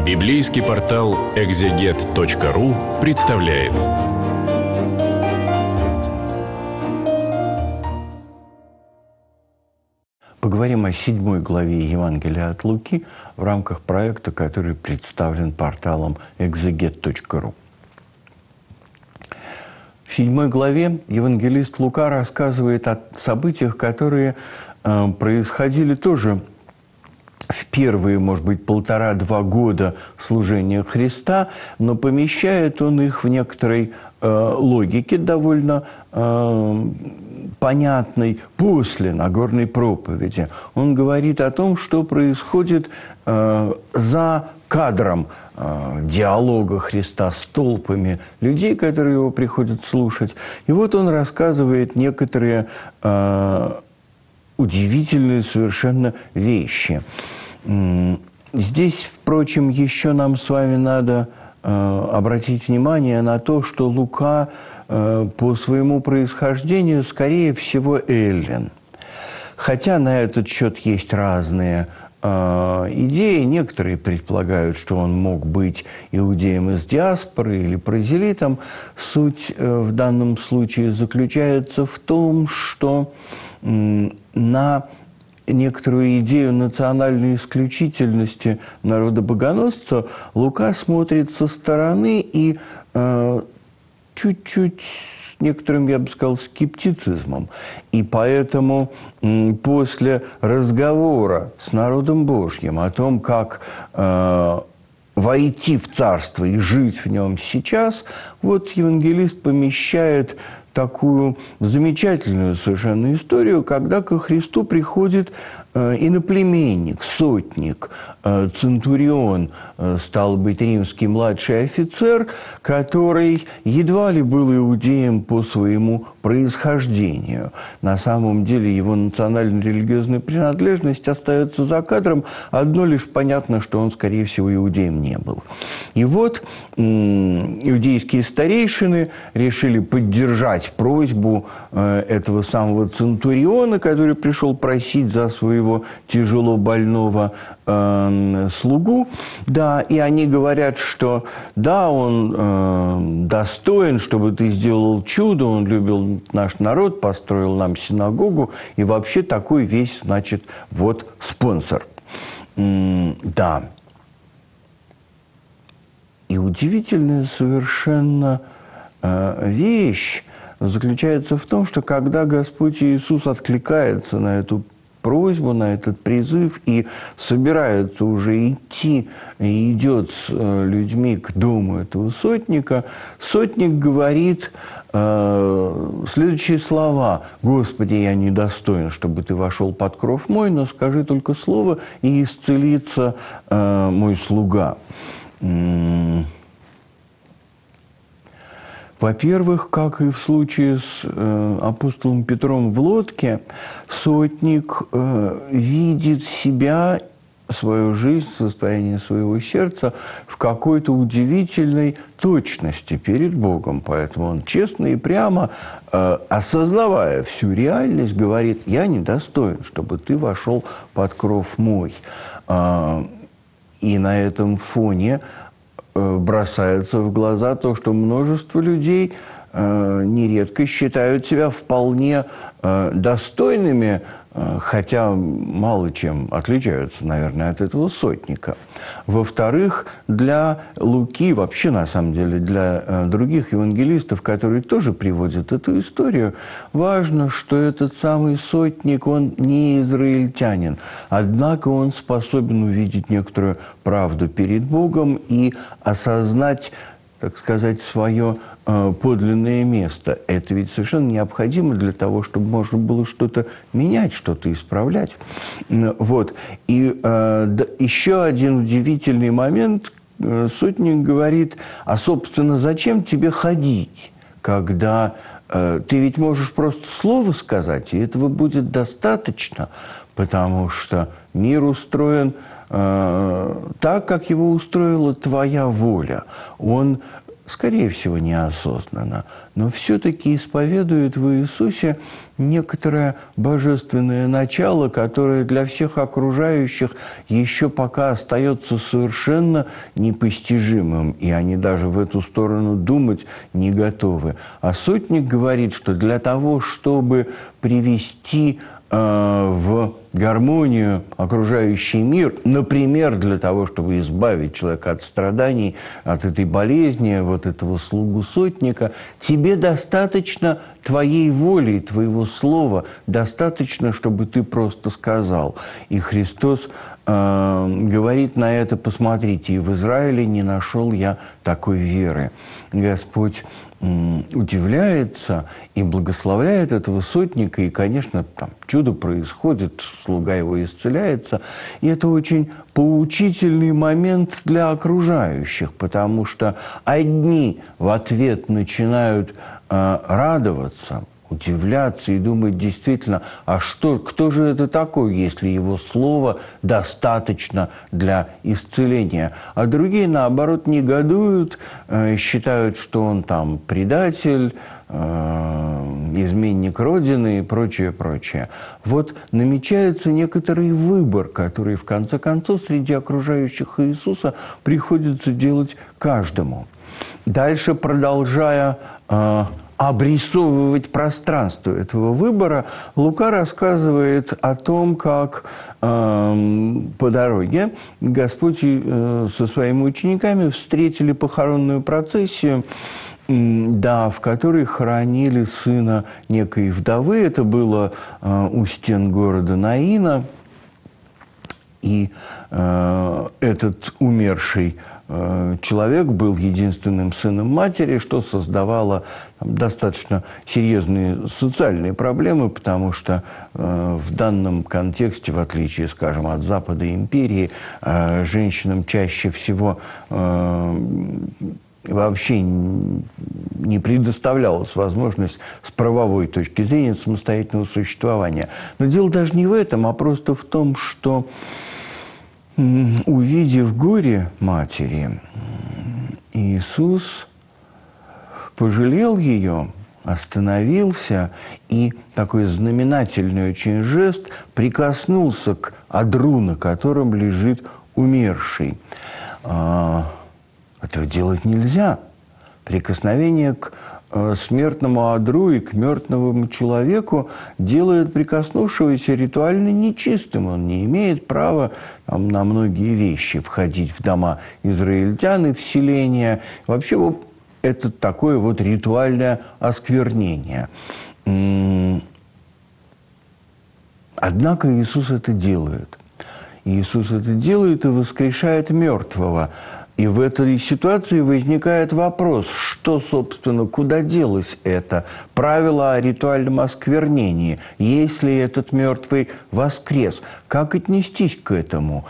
Библейский портал экзегет.ру представляет. Поговорим о 7 главе Евангелия от Луки в рамках проекта, который представлен порталом экзегет.ру. В 7 главе евангелист Лука рассказывает о событиях, которые происходили тоже в первые, может быть, 1,5-2 года служения Христа, но помещает он их в некоторой логике, довольно понятной, после Нагорной проповеди. Он говорит о том, что происходит за кадром диалога Христа с толпами людей, которые его приходят слушать. И вот он рассказывает некоторые удивительные совершенно вещи. Здесь, впрочем, еще нам с вами надо обратить внимание на то, что Лука по своему происхождению, скорее всего, эллин. Хотя на этот счет есть разные идеи. Некоторые предполагают, что он мог быть иудеем из диаспоры или прозелитом. Суть в данном случае заключается в том, что на некоторую идею национальной исключительности народа-богоносца Лука смотрит со стороны и чуть-чуть с некоторым, я бы сказал, скептицизмом. И поэтому после разговора с народом Божьим о том, как войти в царство и жить в нем сейчас, вот евангелист помещает такую замечательную совершенно историю, когда ко Христу приходит иноплеменник, сотник, центурион, стал быть, римский младший офицер, который едва ли был иудеем по своему происхождению. На самом деле его национально-религиозная принадлежность остается за кадром. Одно лишь понятно, что он, скорее всего, иудеем не был. И вот иудейские старейшины решили поддержать просьбу этого самого центуриона, который пришел просить за своего тяжело больного слугу. Да, и они говорят, что да, он достоин, чтобы ты сделал чудо, он любил наш народ, построил нам синагогу, и вообще такой весь, значит, вот спонсор. Да. И удивительная совершенно вещь заключается в том, что когда Господь Иисус откликается на эту просьбу, на этот призыв и собирается уже идти, и идет с людьми к дому этого сотника, сотник говорит следующие слова: «Господи, я недостоин, чтобы ты вошел под кров мой, но скажи только слово, и исцелится мой слуга». Во-первых, как и в случае с апостолом Петром в лодке, сотник видит себя, свою жизнь, состояние своего сердца в какой-то удивительной точности перед Богом. Поэтому он честно и прямо, осознавая всю реальность, говорит: «Я недостоин, чтобы ты вошел под кров мой». И на этом фоне бросается в глаза то, что множество людей нередко считают себя вполне достойными, хотя мало чем отличаются, наверное, от этого сотника. Во-вторых, для Луки, вообще, на самом деле, для других евангелистов, которые тоже приводят эту историю, важно, что этот самый сотник, он не израильтянин, однако он способен увидеть некоторую правду перед Богом и осознать, так сказать, свое подлинное место. Это ведь совершенно необходимо для того, чтобы можно было что-то менять, что-то исправлять. Вот. И еще один удивительный момент. Сотник говорит: а, собственно, зачем тебе ходить, когда ты ведь можешь просто слово сказать, и этого будет достаточно, потому что мир устроен так, как его устроила твоя воля. Он скорее всего, неосознанно, но все-таки исповедует в Иисусе некоторое божественное начало, которое для всех окружающих еще пока остается совершенно непостижимым, и они даже в эту сторону думать не готовы. А сотник говорит, что для того, чтобы привести в гармонию окружающий мир, например, для того, чтобы избавить человека от страданий, от этой болезни, вот этого слугу сотника, тебе достаточно твоей воли, твоего слова, достаточно, чтобы ты просто сказал. И Христос говорит на это: посмотрите, и в Израиле не нашел я такой веры. Господь удивляется и благословляет этого сотника, и, конечно, там чудо происходит, слуга его исцеляется. И это очень поучительный момент для окружающих, потому что одни в ответ начинают радоваться, удивляться и думать действительно, а кто же это такой, если его слова достаточно для исцеления? А другие, наоборот, негодуют, считают, что он там предатель, изменник Родины и прочее, прочее. Вот намечается некоторый выбор, который, в конце концов, среди окружающих Иисуса приходится делать каждому. Дальше, продолжая обрисовывать пространство этого выбора, Лука рассказывает о том, как по дороге Господь со своими учениками встретили похоронную процессию, да, в которой хоронили сына некой вдовы. Это было у стен города Наина. И этот умерший человек был единственным сыном матери, что создавало достаточно серьезные социальные проблемы, потому что в данном контексте, в отличие, скажем, от Запада империи, женщинам чаще всего вообще не предоставлялась возможность с правовой точки зрения самостоятельного существования. Но дело даже не в этом, а просто в том, что, увидев горе матери, Иисус пожалел ее, остановился и такой знаменательный очень жест прикоснулся к одру, на котором лежит умерший. Этого делать нельзя. Прикосновение к смертному одру и к мертвому человеку делает прикоснувшегося ритуально нечистым. Он не имеет права на многие вещи входить в дома израильтян и в селения. Вообще это такое вот ритуальное осквернение. Однако Иисус это делает. Иисус это делает и воскрешает мертвого. И в этой ситуации возникает вопрос, что, собственно, куда делось это правило о ритуальном осквернении, если этот мертвый воскрес? Как отнестись к этому?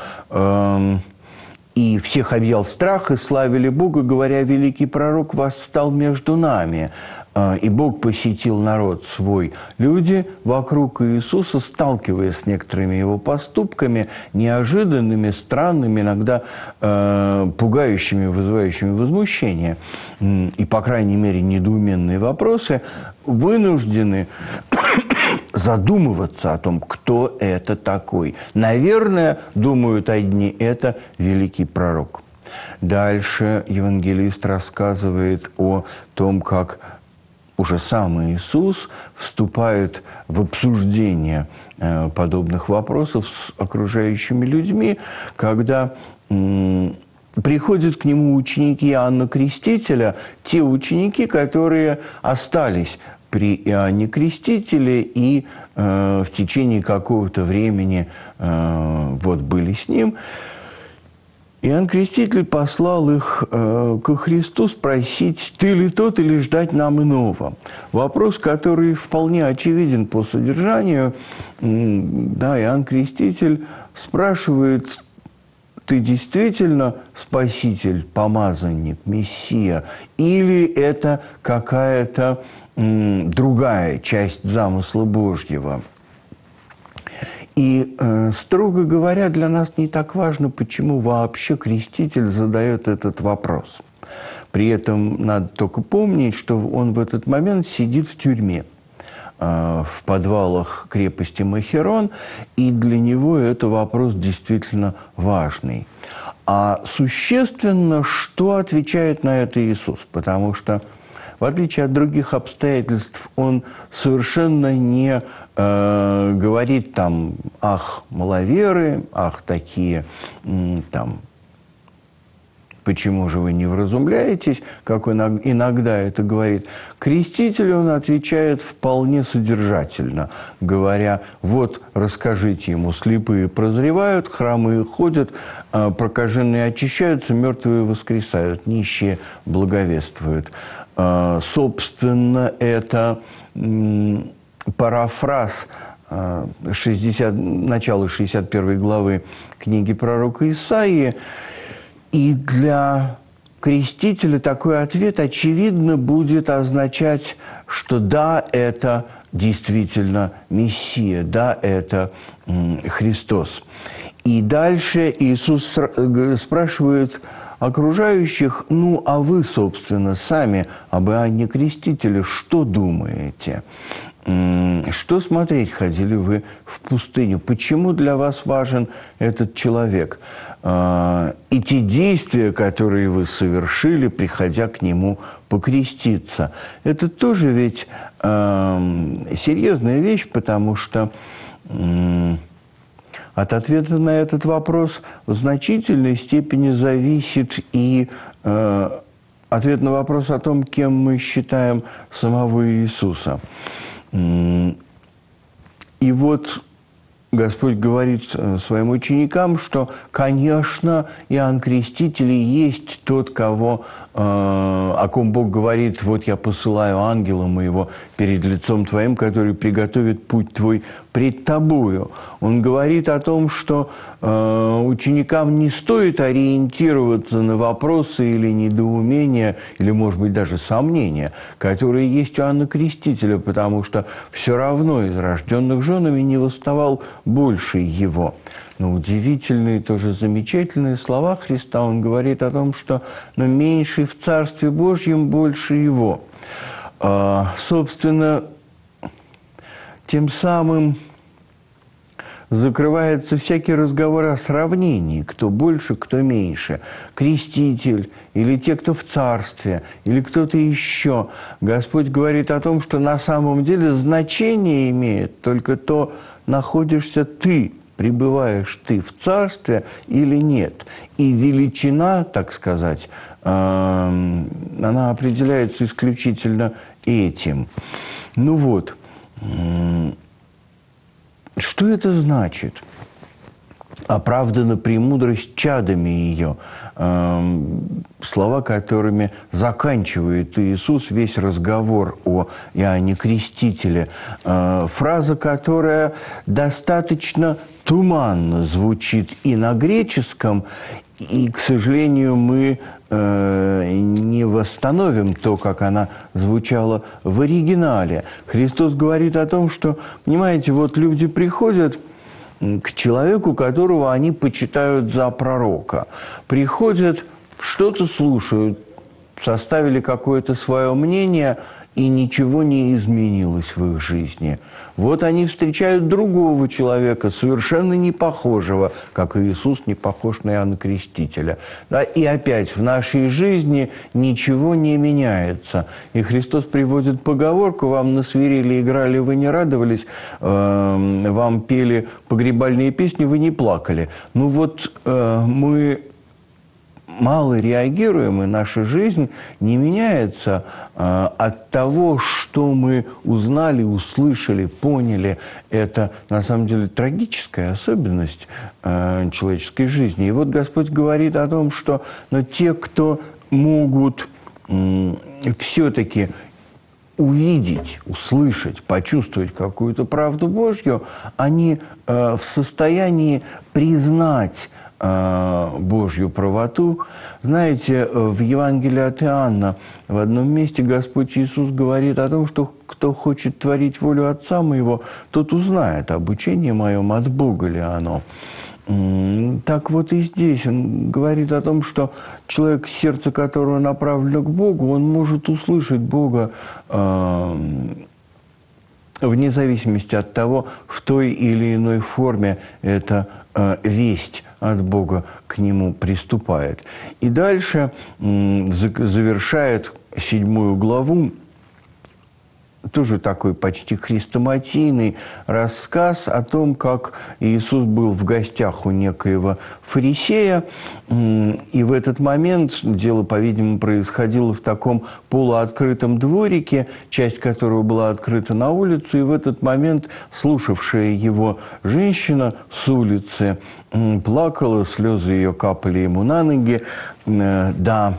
И всех объял страх, и славили Бога, говоря: великий пророк восстал между нами. И Бог посетил народ свой. Люди вокруг Иисуса, сталкиваясь с некоторыми его поступками, неожиданными, странными, иногда пугающими, вызывающими возмущение, и, по крайней мере, недоуменные вопросы, вынуждены задумываться о том, кто это такой. Наверное, думают одни, это великий пророк. Дальше евангелист рассказывает о том, как уже сам Иисус вступает в обсуждение подобных вопросов с окружающими людьми, когда приходят к нему ученики Иоанна Крестителя, те ученики, которые остались при Иоанне Крестителе и в течение какого-то времени были с ним. Иоанн Креститель послал их ко Христу спросить: «Ты ли тот, или ждать нам иного?» Вопрос, который вполне очевиден по содержанию. Да, Иоанн Креститель спрашивает: «Ты действительно Спаситель, помазанник, Мессия? Или это какая-то другая часть замысла Божьего?» И, строго говоря, для нас не так важно, почему вообще Креститель задает этот вопрос. При этом надо только помнить, что он в этот момент сидит в тюрьме, в подвалах крепости Махерон, и для него это вопрос действительно важный. А существенно, что отвечает на это Иисус, потому что, в отличие от других обстоятельств, он совершенно не говорит там: «Ах, маловеры, ах, такие там, почему же вы не вразумляетесь», как он иногда это говорит. Крестителю он отвечает вполне содержательно, говоря: вот расскажите ему, слепые прозревают, хромые ходят, прокаженные очищаются, мертвые воскресают, нищие благовествуют. Собственно, это парафраз начала 61 главы книги пророка Исаии. И для крестителя такой ответ, очевидно, будет означать, что да, это действительно Мессия, да, это Христос. И дальше Иисус спрашивает окружающих: ну, а вы, собственно, сами об Иоанне Крестителе что думаете? Что смотреть ходили вы в пустыню? Почему для вас важен этот человек? И те действия, которые вы совершили, приходя к нему покреститься. Это тоже ведь серьезная вещь, потому что от ответа на этот вопрос в значительной степени зависит и ответ на вопрос о том, кем мы считаем самого Иисуса. И вот Господь говорит своим ученикам, что, конечно, Иоанн Креститель есть тот, о ком Бог говорит: вот я посылаю ангела моего перед лицом твоим, который приготовит путь твой пред тобою. Он говорит о том, что ученикам не стоит ориентироваться на вопросы или недоумения, или, может быть, даже сомнения, которые есть у Иоанна Крестителя, потому что все равно из рожденных женами не восставал больше его. Но удивительные, тоже замечательные слова Христа. Он говорит о том, что «но меньший в Царстве Божьем, больше его». Собственно, тем самым закрывается всякий разговор о сравнении, кто больше, кто меньше. Креститель или те, кто в царстве, или кто-то еще. Господь говорит о том, что на самом деле значение имеет только то, находишься ты, пребываешь ты в царстве или нет. И величина, так сказать, она определяется исключительно этим. Ну вот. Что это значит? Оправдана премудрость чадами ее. Слова, которыми заканчивает Иисус весь разговор о Иоанне Крестителе. Фраза, которая достаточно туманно звучит и на греческом, и, к сожалению, мы не восстановим то, как она звучала в оригинале. Христос говорит о том, что, понимаете, вот люди приходят к человеку, которого они почитают за пророка. Приходят, что-то слушают, составили какое-то свое мнение, и ничего не изменилось в их жизни. Вот они встречают другого человека, совершенно не похожего, как и Иисус не похож на Иоанна Крестителя. Да, и опять в нашей жизни ничего не меняется. И Христос приводит поговорку: вам на свирели играли, вы не радовались, вам пели погребальные песни, вы не плакали. Ну вот мы мало реагируем, и наша жизнь не меняется от того, что мы узнали, услышали, поняли. Это, на самом деле, трагическая особенность человеческой жизни. И вот Господь говорит о том, что те, кто могут все-таки увидеть, услышать, почувствовать какую-то правду Божью, они в состоянии признать Божью правоту. Знаете, в Евангелии от Иоанна в одном месте Господь Иисус говорит о том, что кто хочет творить волю Отца Моего, тот узнает, обучение моем от Бога ли оно. Так вот и здесь он говорит о том, что человек, сердце которого направлено к Богу, он может услышать Бога вне зависимости от того, в той или иной форме эта весть от Бога к нему приступает. И дальше завершает 7 главу тоже такой почти хрестоматийный рассказ о том, как Иисус был в гостях у некоего фарисея. И в этот момент дело, по-видимому, происходило в таком полуоткрытом дворике, часть которого была открыта на улицу. И в этот момент слушавшая его женщина с улицы плакала, слезы ее капали ему на ноги. Да,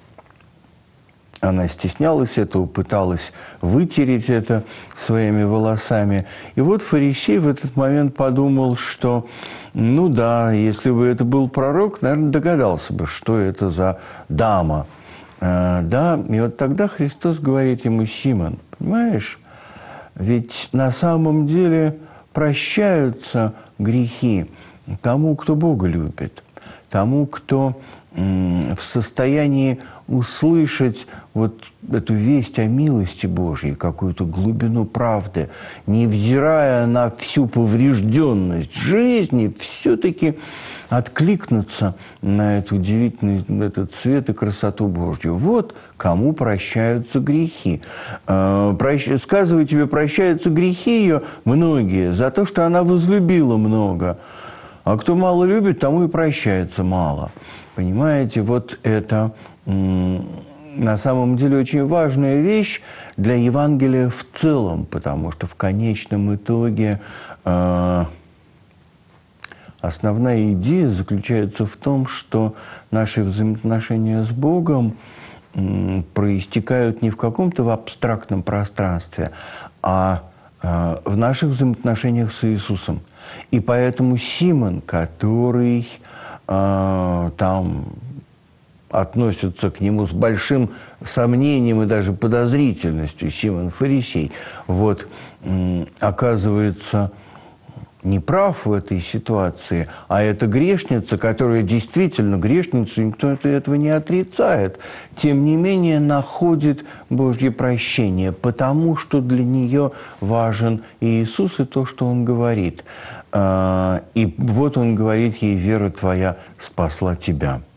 она стеснялась этого, пыталась вытереть это своими волосами. И вот фарисей в этот момент подумал, что, ну да, если бы это был пророк, наверное, догадался бы, что это за дама. Да, и вот тогда Христос говорит ему: Симон, понимаешь, ведь на самом деле прощаются грехи тому, кто Бога любит, тому, кто в состоянии услышать вот эту весть о милости Божьей, какую-то глубину правды, невзирая на всю поврежденность жизни, все-таки откликнуться на этот удивительный этот свет и красоту Божью. Вот кому прощаются грехи. Сказываю тебе, прощаются грехи ее многие за то, что она возлюбила много. А кто мало любит, тому и прощается мало. Понимаете, вот это на самом деле очень важная вещь для Евангелия в целом, потому что в конечном итоге основная идея заключается в том, что наши взаимоотношения с Богом проистекают не в каком-то абстрактном пространстве, а в наших взаимоотношениях с Иисусом. И поэтому Симон, который там относятся к нему с большим сомнением и даже подозрительностью, Симон Фарисей, вот, оказывается неправ в этой ситуации, а это грешница, которая действительно грешница, никто этого не отрицает, тем не менее находит Божье прощение, потому что для нее важен Иисус и то, что Он говорит. И вот Он говорит ей: «Вера твоя спасла тебя».